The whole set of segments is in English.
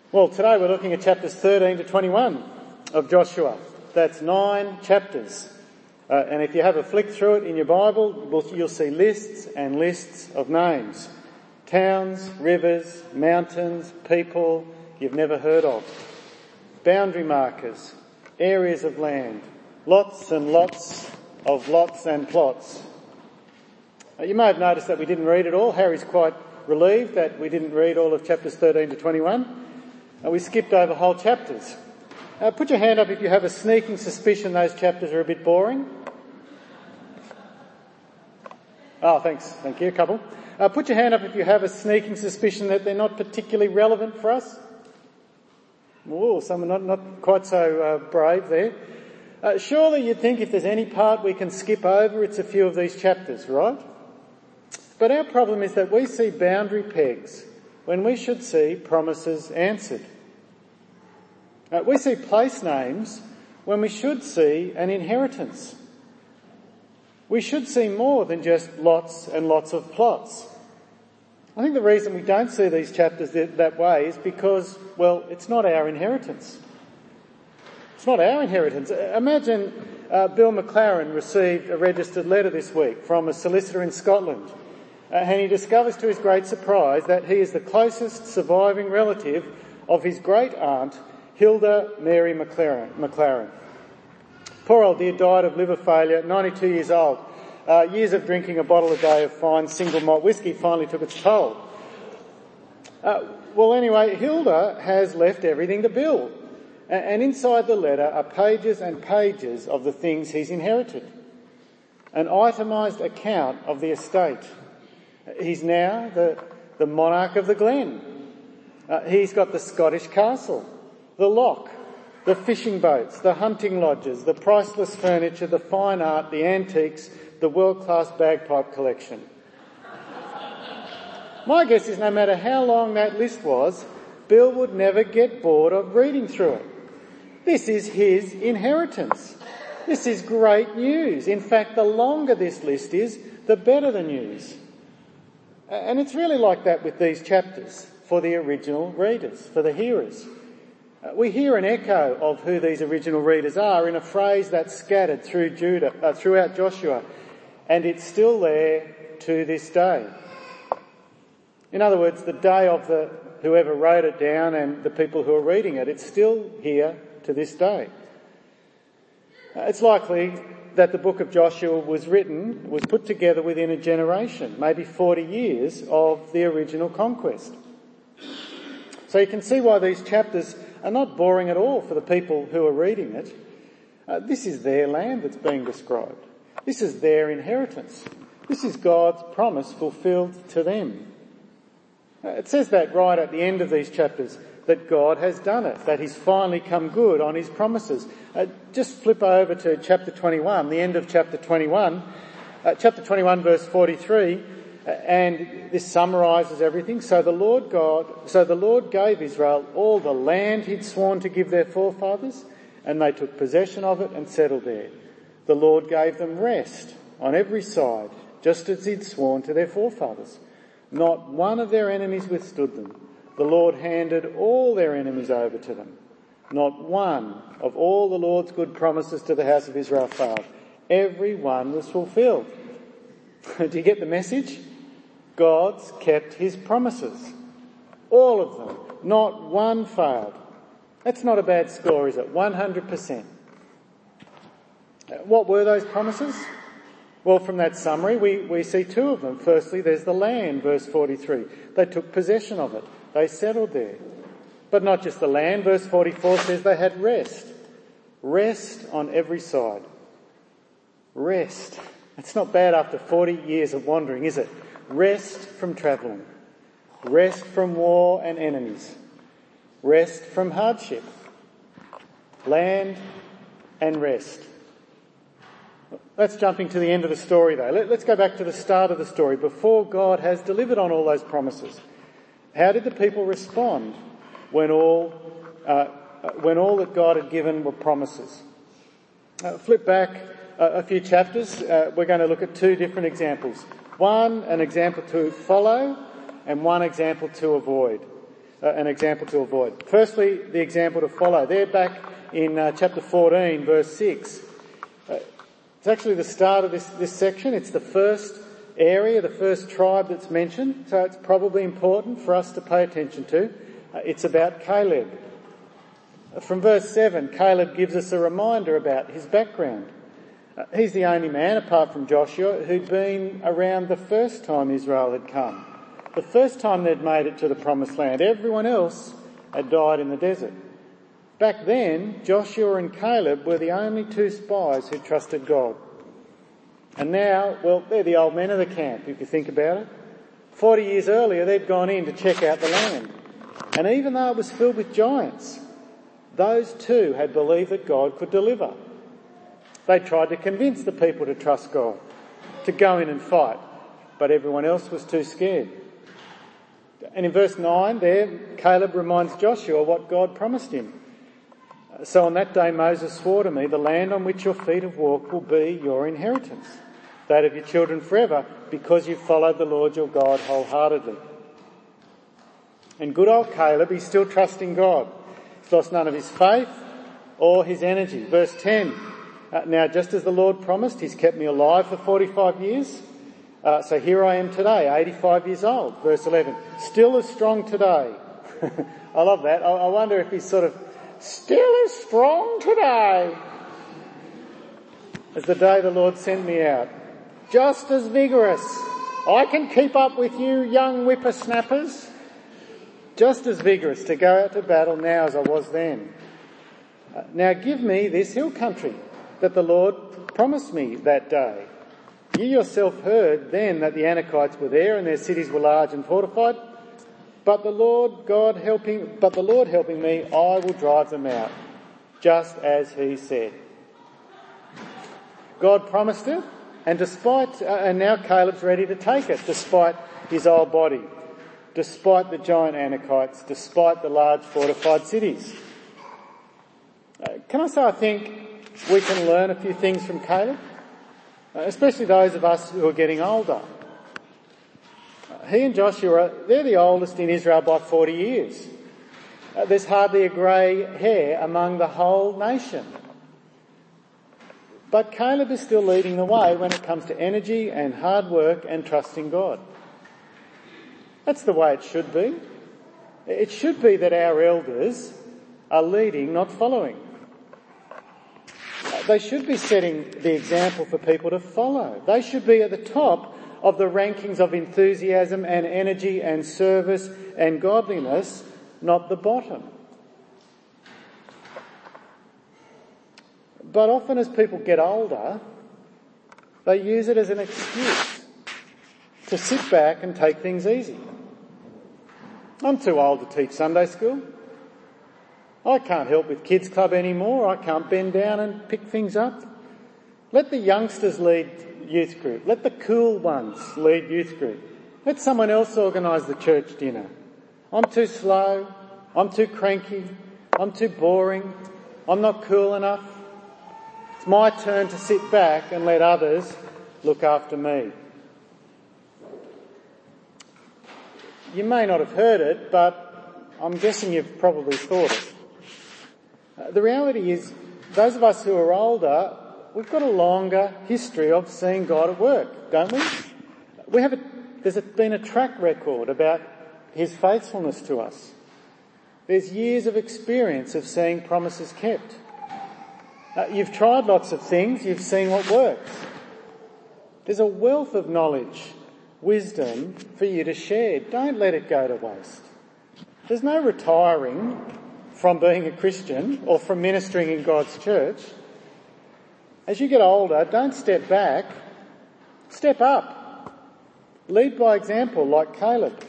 Well, today we're looking at chapters 13 to 21 of Joshua. That's 9 chapters. And if you have a flick through it in your Bible, you'll see lists and lists of names. Towns, rivers, mountains, people you've never heard of. Boundary markers, areas of land, lots and lots of lots and plots. You may have noticed that we didn't read it all. Harry's quite relieved that we didn't read all of chapters 13 to 21. We skipped over whole chapters. Put your hand up if you have a sneaking suspicion those chapters are a bit boring. Oh, thanks. Thank you. A couple. Put your hand up if you have a sneaking suspicion that they're not particularly relevant for us. Oh, some are not quite so brave there. Surely you'd think if there's any part we can skip over, it's a few of these chapters, right? But our problem is that we see boundary pegs when we should see promises answered. We see place names when we should see an inheritance. We should see more than just lots and lots of plots. I think the reason we don't see these chapters that way is because, well, it's not our inheritance. It's not our inheritance. Imagine Bill McLaren received a registered letter this week from a solicitor in Scotland. And he discovers to his great surprise that he is the closest surviving relative of his great aunt, Hilda Mary McLaren. Poor old dear died of liver failure, 92 years old. Years of drinking a bottle a day of fine single malt whiskey finally took its toll. Well, anyway, Hilda has left everything to Bill. And inside the letter are pages and pages of the things he's inherited. An itemised account of the estate. He's now the monarch of the Glen. He's got the Scottish castle, the loch, the fishing boats, the hunting lodges, the priceless furniture, the fine art, the antiques, the world-class bagpipe collection. My guess is no matter how long that list was, Bill would never get bored of reading through it. This is his inheritance. This is great news. In fact, the longer this list is, the better the news. And it's really like that with these chapters for the original readers, for the hearers. We hear an echo of who these original readers are in a phrase that's scattered throughout Joshua, and it's still there to this day. In other words, the day of whoever wrote it down and the people who are reading it, it's still here to this day. It's likely that the book of Joshua was put together within a generation, maybe 40 years of the original conquest. So you can see why these chapters are not boring at all for the people who are reading it. This is their land that's being described. This is their inheritance. This is God's promise fulfilled to them. It says that right at the end of these chapters, that God has done it, that he's finally come good on his promises. Just flip over to chapter 21, the end of chapter 21. Chapter 21 verse 43, and this summarises everything. So the Lord gave Israel all the land he'd sworn to give their forefathers, and they took possession of it and settled there. The Lord gave them rest on every side, just as he'd sworn to their forefathers. Not one of their enemies withstood them. The Lord handed all their enemies over to them. Not one of all the Lord's good promises to the house of Israel failed. Every one was fulfilled. Do you get the message? God's kept his promises. All of them. Not one failed. That's not a bad score, is it? 100%. What were those promises? Well, from that summary, we see two of them. Firstly, there's the land, verse 43. They took possession of it. They settled there. But not just the land. Verse 44 says they had rest. Rest on every side. Rest. It's not bad after 40 years of wandering, is it? Rest from travelling. Rest from war and enemies. Rest from hardship. Land and rest. Let's jump into the end of the story though. Let's go back to the start of the story, before God has delivered on all those promises. How did the people respond when all that God had given were promises? Flip back a few chapters. We're going to look at two different examples. One, an example to follow, and one example to avoid. an example to avoid. Firstly, the example to follow. They're back in chapter 14, verse 6. It's actually the start of this section. It's the first area, the first tribe that's mentioned, so it's probably important for us to pay attention to. It's about Caleb. From verse 7, Caleb gives us a reminder about his background. He's the only man, apart from Joshua, who'd been around the first time Israel had come. The first time they'd made it to the Promised Land. Everyone else had died in the desert. Back then, Joshua and Caleb were the only two spies who trusted God. And now, well, they're the old men of the camp, if you think about it. 40 years earlier, they'd gone in to check out the land. And even though it was filled with giants, those two had believed that God could deliver. They tried to convince the people to trust God, to go in and fight, but everyone else was too scared. And in verse 9 there, Caleb reminds Joshua what God promised him. So on that day Moses swore to me, the land on which your feet have walked will be your inheritance, that of your children forever, because you've followed the Lord your God wholeheartedly. And good old Caleb, he's still trusting God. He's lost none of his faith or his energy. Verse 10, now just as the Lord promised, he's kept me alive for 45 years. So here I am today, 85 years old. Verse 11, still as strong today. I love that. I wonder if he's sort of still as strong today as the day the Lord sent me out. Just as vigorous. I can keep up with you young whippersnappers. Just as vigorous to go out to battle now as I was then. Now give me this hill country that the Lord promised me that day. You yourself heard then that the Anakites were there and their cities were large and fortified. But the Lord helping me, I will drive them out, just as he said. God promised it, and now Caleb's ready to take it, despite his old body, despite the giant Anakites, despite the large fortified cities. Can I say I think we can learn a few things from Caleb, especially those of us who are getting older. He and Joshua, they're the oldest in Israel by 40 years. There's hardly a grey hair among the whole nation. But Caleb is still leading the way when it comes to energy and hard work and trusting God. That's the way it should be. It should be that our elders are leading, not following. They should be setting the example for people to follow. They should be at the top of the rankings of enthusiasm and energy and service and godliness, not the bottom. But often as people get older, they use it as an excuse to sit back and take things easy. I'm too old to teach Sunday school. I can't help with kids club anymore. I can't bend down and pick things up. Let the youngsters lead youth group. Let the cool ones lead youth group. Let someone else organise the church dinner. I'm too slow. I'm too cranky. I'm too boring. I'm not cool enough. It's my turn to sit back and let others look after me. You may not have heard it, but I'm guessing you've probably thought it. The reality is, those of us who are older, we've got a longer history of seeing God at work, don't we? There's been a track record about his faithfulness to us. There's years of experience of seeing promises kept. You've tried lots of things, you've seen what works. There's a wealth of knowledge, wisdom for you to share. Don't let it go to waste. There's no retiring from being a Christian or from ministering in God's church. As you get older, don't step back, step up. Lead by example like Caleb.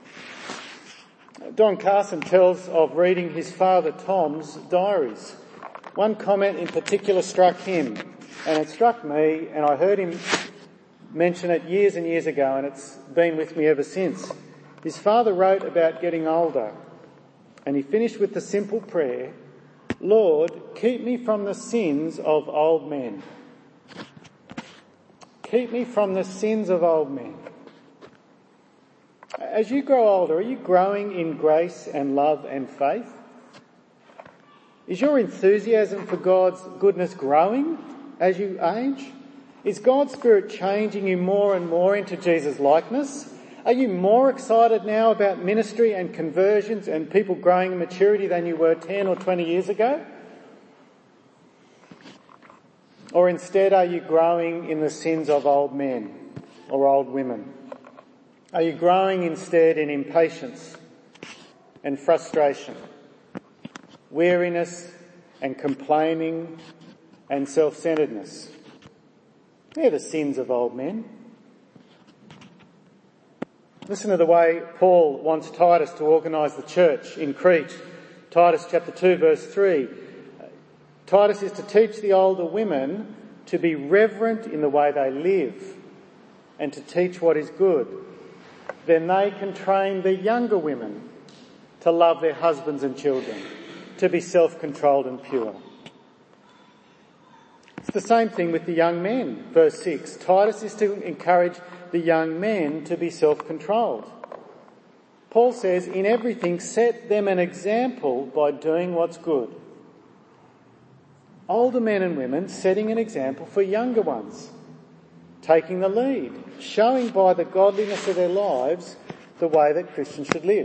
Don Carson tells of reading his father Tom's diaries. One comment in particular struck him, and it struck me, and I heard him mention it years and years ago, and it's been with me ever since. His father wrote about getting older, and he finished with the simple prayer, Lord, keep me from the sins of old men. Keep me from the sins of old men. As you grow older, are you growing in grace and love and faith? Is your enthusiasm for God's goodness growing as you age? Is God's Spirit changing you more and more into Jesus' likeness? Are you more excited now about ministry and conversions and people growing in maturity than you were 10 or 20 years ago? Or instead, are you growing in the sins of old men or old women? Are you growing instead in impatience and frustration, weariness and complaining and self-centeredness? They're the sins of old men. Listen to the way Paul wants Titus to organise the church in Crete. Titus chapter 2 verse 3. Titus is to teach the older women to be reverent in the way they live and to teach what is good. Then they can train the younger women to love their husbands and children, to be self-controlled and pure. It's the same thing with the young men. Verse 6. Titus is to encourage the young men to be self-controlled. Paul says, in everything set them an example by doing what's good. Older men and women setting an example for younger ones, taking the lead, showing by the godliness of their lives the way that Christians should live.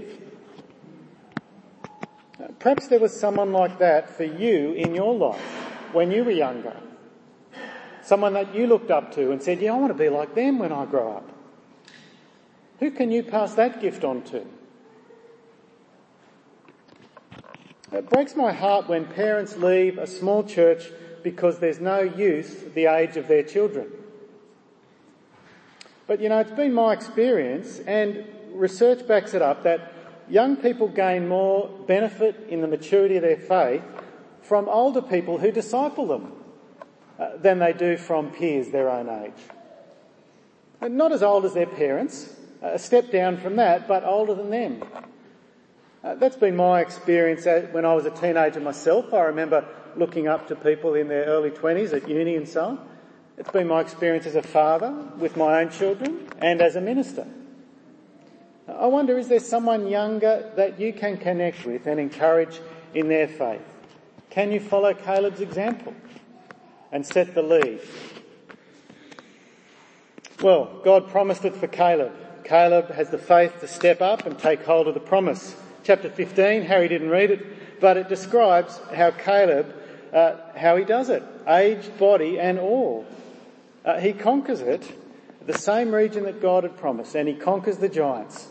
Perhaps there was someone like that for you in your life when you were younger. Someone that you looked up to and said, yeah, I want to be like them when I grow up. Who can you pass that gift on to? It breaks my heart when parents leave a small church because there's no youth the age of their children. But it's been my experience, and research backs it up, that young people gain more benefit in the maturity of their faith from older people who disciple them than they do from peers their own age. And not as old as their parents, a step down from that, but older than them. That's been my experience when I was a teenager myself. I remember looking up to people in their early 20s at uni and so on. It's been my experience as a father with my own children and as a minister. I wonder, is there someone younger that you can connect with and encourage in their faith? Can you follow Caleb's example and set the lead? Well, God promised it for Caleb. Caleb has the faith to step up and take hold of the promise. Chapter 15, Harry didn't read it, but it describes how Caleb, how he does it, aged body and all. He conquers it, the same region that God had promised, and he conquers the giants.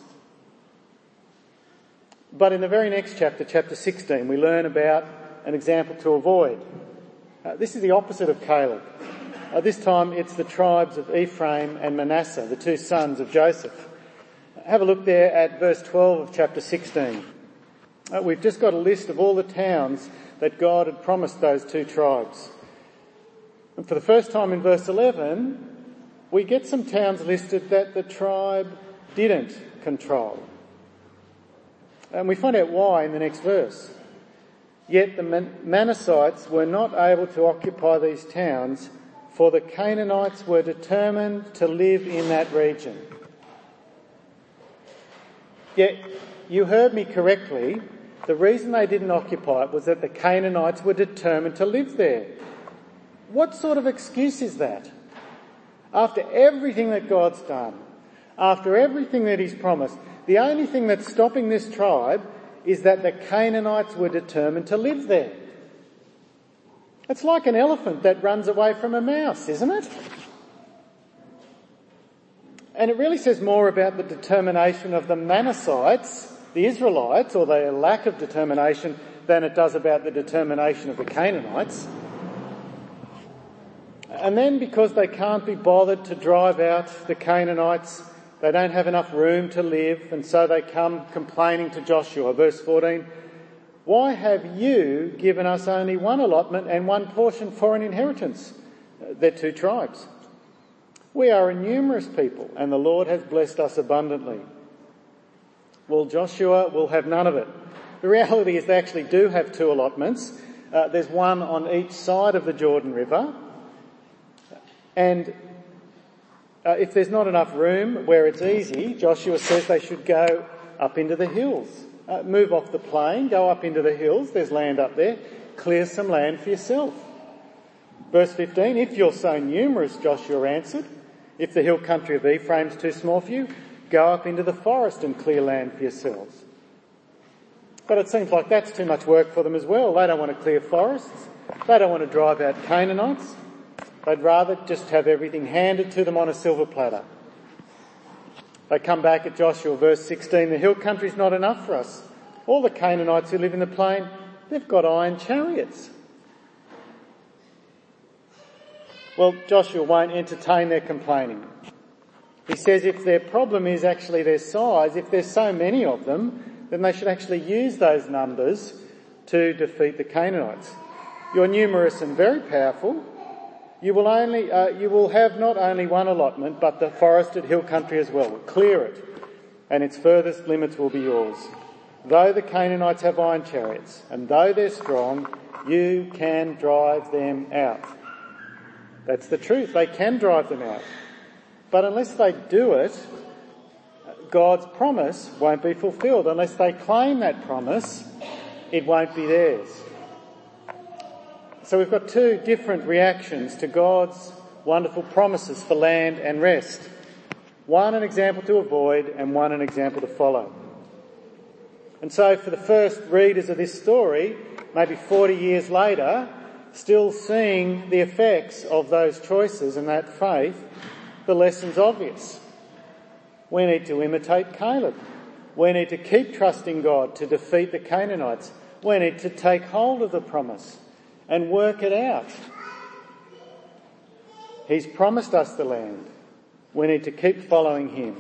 But in the very next chapter, chapter 16, we learn about an example to avoid. This is the opposite of Caleb. This time it's the tribes of Ephraim and Manasseh, the two sons of Joseph. Have a look there at verse 12 of chapter 16. We've just got a list of all the towns that God had promised those two tribes. And for the first time in verse 11, we get some towns listed that the tribe didn't control. And we find out why in the next verse. Yet the Manassites were not able to occupy these towns, for the Canaanites were determined to live in that region. Yet, you heard me correctly, the reason they didn't occupy it was that the Canaanites were determined to live there. What sort of excuse is that? After everything that God's done, after everything that He's promised, the only thing that's stopping this tribe is that the Canaanites were determined to live there. It's like an elephant that runs away from a mouse, isn't it? And it really says more about the determination of the Manassites, the Israelites, or their lack of determination, than it does about the determination of the Canaanites. And then because they can't be bothered to drive out the Canaanites, they don't have enough room to live, and so they come complaining to Joshua. Verse 14, why have you given us only one allotment and one portion for an inheritance? They're two tribes. We are a numerous people, and the Lord has blessed us abundantly. Well, Joshua will have none of it. The reality is they actually do have two allotments. There's one on each side of the Jordan River. And If there's not enough room where it's easy, Joshua says they should go up into the hills. Move off the plain, go up into the hills, there's land up there, clear some land for yourself. Verse 15, if you're so numerous, Joshua answered, if the hill country of Ephraim's too small for you, go up into the forest and clear land for yourselves. But it seems like that's too much work for them as well. They don't want to clear forests. They don't want to drive out Canaanites. They'd rather just have everything handed to them on a silver platter. They come back at Joshua, verse 16, the hill country's not enough for us. All the Canaanites who live in the plain, they've got iron chariots. Well, Joshua won't entertain their complaining. He says if their problem is actually their size, if there's so many of them, then they should actually use those numbers to defeat the Canaanites. You're numerous and very powerful. You will have not only one allotment, but the forested hill country as well. Clear it, and its furthest limits will be yours. Though the Canaanites have iron chariots, and though they're strong, you can drive them out. That's the truth. They can drive them out. But unless they do it, God's promise won't be fulfilled. Unless they claim that promise, it won't be theirs. So we've got two different reactions to God's wonderful promises for land and rest. One an example to avoid and one an example to follow. And so for the first readers of this story, maybe 40 years later, still seeing the effects of those choices and that faith, the lesson's obvious. We need to imitate Caleb. We need to keep trusting God to defeat the Canaanites. We need to take hold of the promise and work it out. He's promised us the land. We need to keep following him.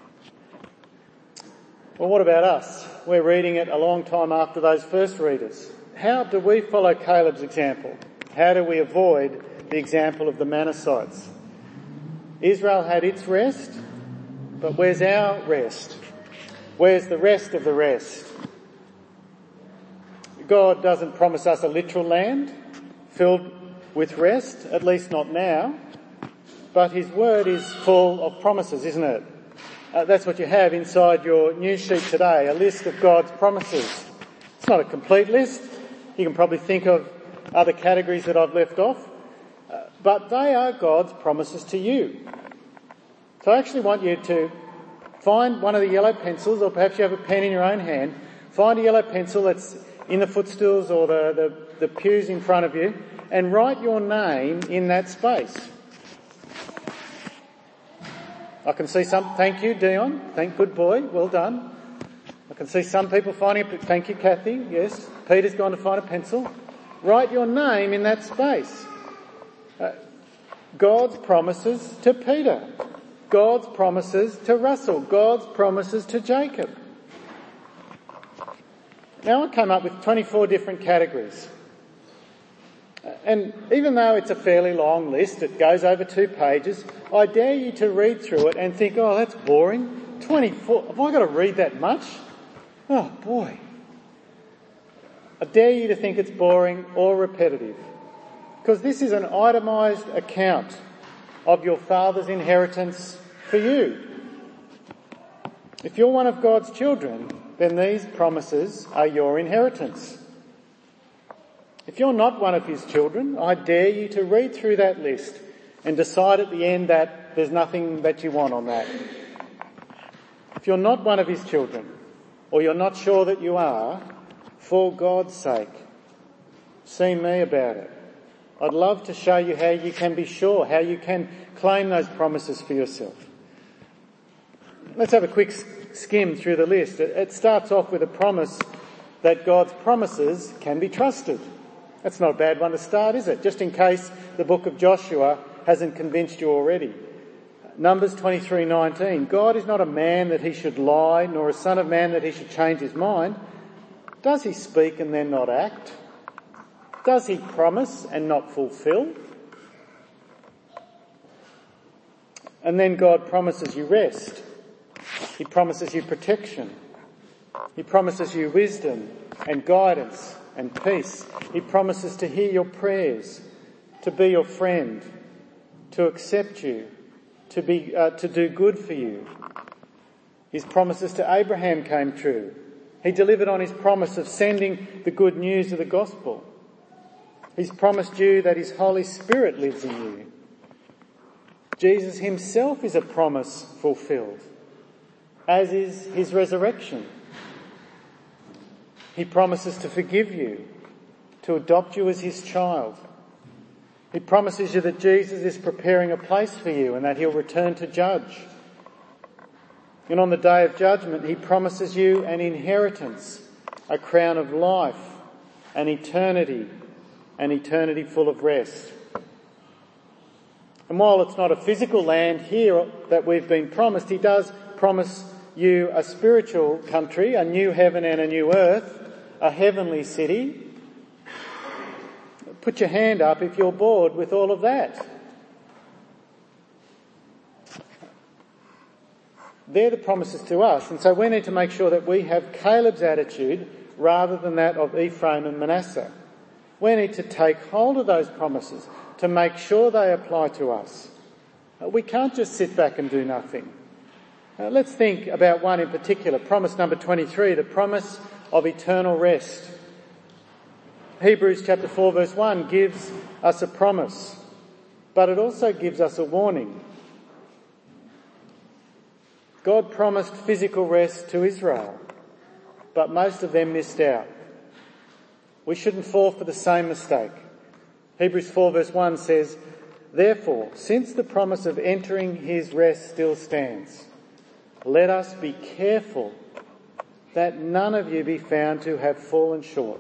Well, what about us? We're reading it a long time after those first readers. How do we follow Caleb's example? How do we avoid the example of the Manassites? Israel had its rest, but where's our rest? Where's the rest of the rest? God doesn't promise us a literal land filled with rest, at least not now, but his word is full of promises, isn't it? That's what you have inside your news sheet today, a list of God's promises. It's not a complete list. You can probably think of other categories that I've left off, but they are God's promises to you. So I actually want you to find one of the yellow pencils, or perhaps you have a pen in your own hand. Find a yellow pencil that's in the footstools or the pews in front of you, and write your name in that space. I can see some, thank you, Dion, good boy, well done. I can see some people finding it, thank you, Kathy, yes. Peter's gone to find a pencil. Write your name in that space. God's promises to Peter. God's promises to Russell. God's promises to Jacob. Now I came up with 24 different categories. And even though it's a fairly long list, it goes over 2 pages, I dare you to read through it and think, oh, that's boring. 24, have I got to read that much? Oh, boy. I dare you to think it's boring or repetitive. Because this is an itemised account of your Father's inheritance for you. If you're one of God's children, then these promises are your inheritance. If you're not one of his children, I dare you to read through that list and decide at the end that there's nothing that you want on that. If you're not one of his children, or you're not sure that you are, for God's sake, see me about it. I'd love to show you how you can be sure, how you can claim those promises for yourself. Let's have a quick skim through the list. It starts off with a promise that God's promises can be trusted. That's not a bad one to start, is it? Just in case the book of Joshua hasn't convinced you already. Numbers 23:19. God is not a man that he should lie, nor a son of man that he should change his mind. Does he speak and then not act? Does he promise and not fulfill? And then God promises you rest. He promises you protection. He promises you wisdom and guidance and peace. He promises to hear your prayers, to be your friend, to accept you, to do good for you. His promises to Abraham came true. He delivered on his promise of sending the good news of the gospel. He's promised you that his Holy Spirit lives in you. Jesus himself is a promise fulfilled, as is his resurrection. He promises to forgive you, to adopt you as his child. He promises you that Jesus is preparing a place for you and that he'll return to judge. And on the day of judgment, he promises you an inheritance, a crown of life, an eternity full of rest. And while it's not a physical land here that we've been promised, he does promise you a spiritual country, a new heaven and a new earth, a heavenly city. Put your hand up if you're bored with all of that. They're the promises to us, and so we need to make sure that we have Caleb's attitude rather than that of Ephraim and Manasseh. We need to take hold of those promises to make sure they apply to us. We can't just sit back and do nothing. Let's think about one in particular, promise number 23, the promise of eternal rest. Hebrews chapter 4 verse 1 gives us a promise, but it also gives us a warning. God promised physical rest to Israel, but most of them missed out. We shouldn't fall for the same mistake. Hebrews 4 verse 1 says, "Therefore, since the promise of entering his rest still stands, let us be careful that none of you be found to have fallen short."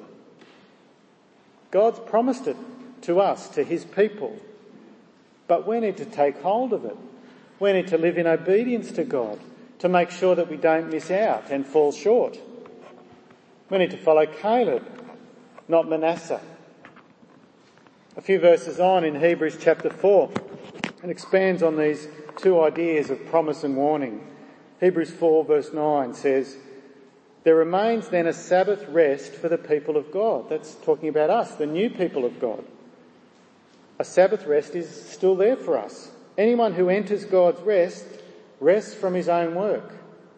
God's promised it to us, to his people, but we need to take hold of it. We need to live in obedience to God to make sure that we don't miss out and fall short. We need to follow Caleb, not Manasseh. A few verses on in Hebrews chapter 4, it expands on these two ideas of promise and warning. Hebrews 4 verse 9 says, "There remains then a Sabbath rest for the people of God." That's talking about us, the new people of God. A Sabbath rest is still there for us. Anyone who enters God's rest rests from his own work,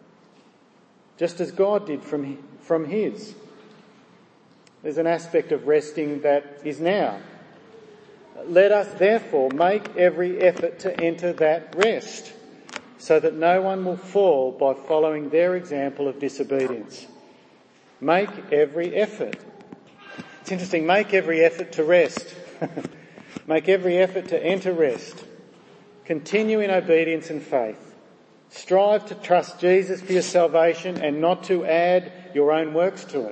just as God did from his. There's an aspect of resting that is now. Let us therefore make every effort to enter that rest, so that no one will fall by following their example of disobedience. Make every effort. It's interesting, make every effort to rest. Make every effort to enter rest. Continue in obedience and faith. Strive to trust Jesus for your salvation and not to add your own works to it.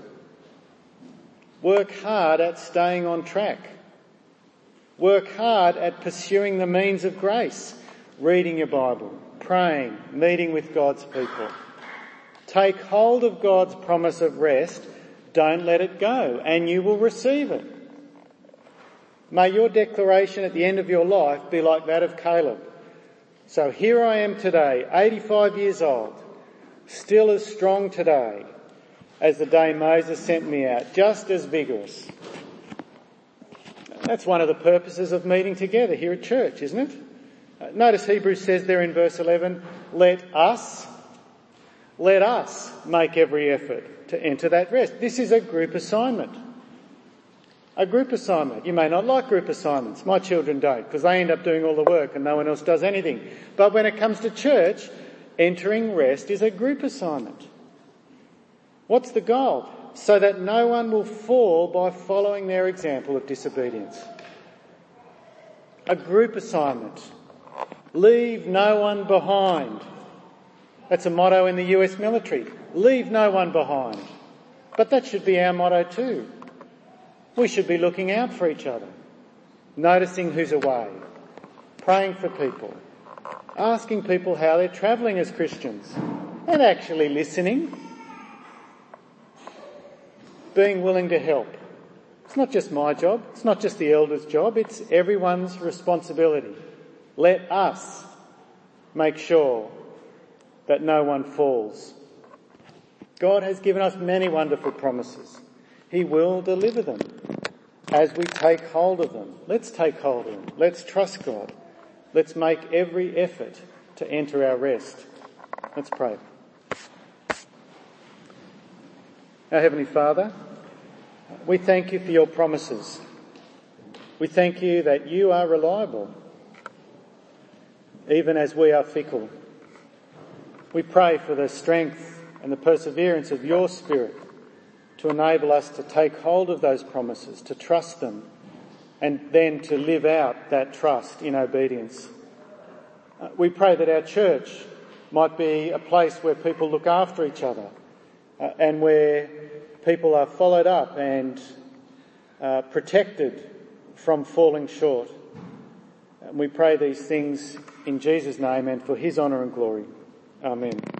Work hard at staying on track. Work hard at pursuing the means of grace, reading your Bible, praying, meeting with God's people. Take hold of God's promise of rest. Don't let it go, and you will receive it. May your declaration at the end of your life be like that of Caleb. So here I am today, 85 years old, still as strong today as the day Moses sent me out, just as vigorous. That's one of the purposes of meeting together here at church, isn't it? Notice Hebrews says there in verse 11, let us make every effort to enter that rest. This is a group assignment. A group assignment. You may not like group assignments. My children don't, because they end up doing all the work and no one else does anything. But when it comes to church, entering rest is a group assignment. What's the goal? So that no one will fall by following their example of disobedience. A group assignment. Leave no one behind. That's a motto in the US military. Leave no one behind. But that should be our motto too. We should be looking out for each other, noticing who's away, praying for people, asking people how they're travelling as Christians, and actually listening, being willing to help. It's not just my job, it's not just the elders' job, it's everyone's responsibility. Let us make sure that no one falls. God has given us many wonderful promises. He will deliver them as we take hold of them. Let's take hold of them. Let's trust God. Let's make every effort to enter our rest. Let's pray. Our Heavenly Father, we thank you for your promises. We thank you that you are reliable, even as we are fickle. We pray for the strength and the perseverance of your Spirit to enable us to take hold of those promises, to trust them, and then to live out that trust in obedience. We pray that our church might be a place where people look after each other and where people are followed up and protected from falling short. And we pray these things in Jesus' name and for his honour and glory. Amen.